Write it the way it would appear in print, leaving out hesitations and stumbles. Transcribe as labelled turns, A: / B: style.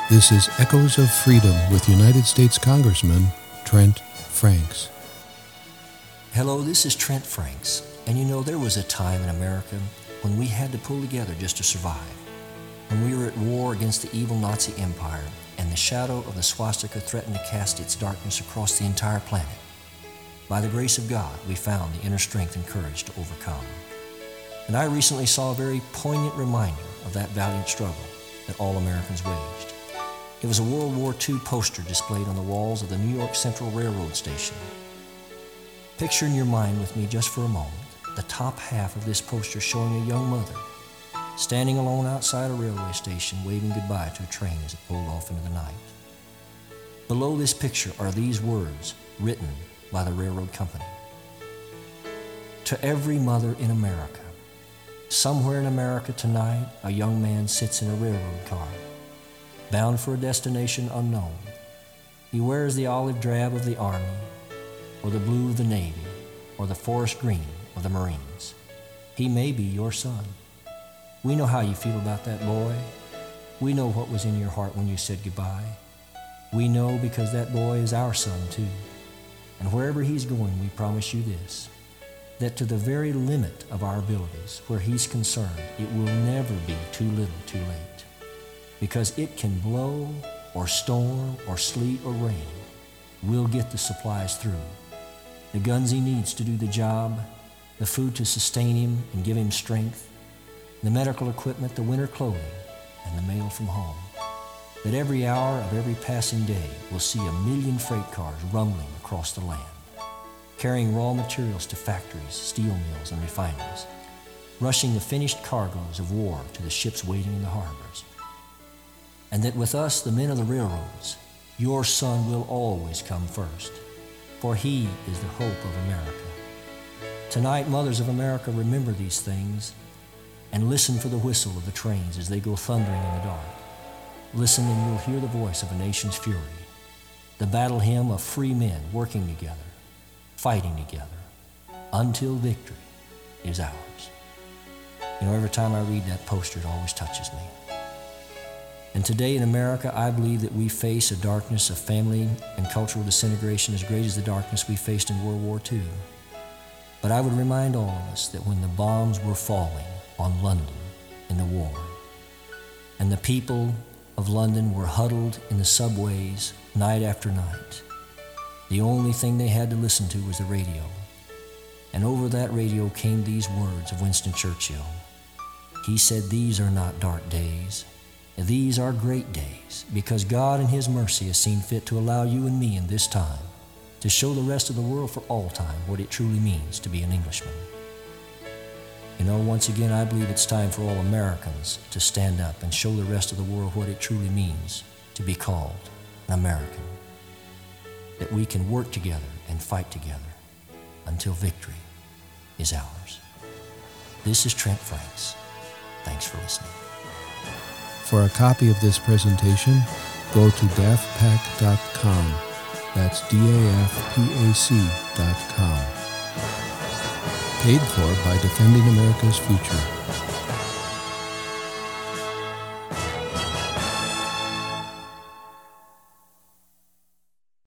A: This is Echoes of Freedom with United States Congressman Trent Franks.
B: Hello, this is Trent Franks. And you know, there was a time in America when we had to pull together just to survive. When we were at war against the evil Nazi Empire and the shadow of the swastika threatened to cast its darkness across the entire planet. By the grace of God, we found the inner strength and courage to overcome. And I recently saw a very poignant reminder of that valiant struggle that all Americans waged. It was a World War II poster displayed on the walls of the New York Central Railroad Station. Picture in your mind with me just for a moment the top half of this poster showing a young mother standing alone outside a railway station waving goodbye to a train as it pulled off into the night. Below this picture are these words written by the railroad company. To every mother in America, somewhere in America tonight, a young man sits in a railroad car, bound for a destination unknown. He wears the olive drab of the Army, or the blue of the Navy, or the forest green of the Marines. He may be your son. We know how you feel about that boy. We know what was in your heart when you said goodbye. We know because that boy is our son too. And wherever he's going, we promise you this, that to the very limit of our abilities, where he's concerned, it will never be too little too late. Because it can blow, or storm, or sleet, or rain. We'll get the supplies through. The guns he needs to do the job, the food to sustain him and give him strength, the medical equipment, the winter clothing, and the mail from home. That every hour of every passing day will see 1 million freight cars rumbling across the land, carrying raw materials to factories, steel mills, and refineries, rushing the finished cargoes of war to the ships waiting in the harbors. And that with us, the men of the railroads, your son will always come first, for he is the hope of America. Tonight, mothers of America, remember these things and listen for the whistle of the trains as they go thundering in the dark. Listen and you'll hear the voice of a nation's fury, the battle hymn of free men working together, fighting together, until victory is ours. You know, every time I read that poster, it always touches me. And today in America, I believe that we face a darkness of family and cultural disintegration as great as the darkness we faced in World War II. But I would remind all of us that when the bombs were falling on London in the war, and the people of London were huddled in the subways night after night, the only thing they had to listen to was the radio. And over that radio came these words of Winston Churchill. He said, "These are not dark days. These are great days, because God in His mercy has seen fit to allow you and me in this time to show the rest of the world for all time what it truly means to be an Englishman." You know, once again, I believe it's time for all Americans to stand up and show the rest of the world what it truly means to be called an American. That we can work together and fight together until victory is ours. This is Trent Franks. Thanks for listening.
A: For a copy of this presentation, go to dafpac.com. That's DAFPAC.com. Paid for by Defending America's Future.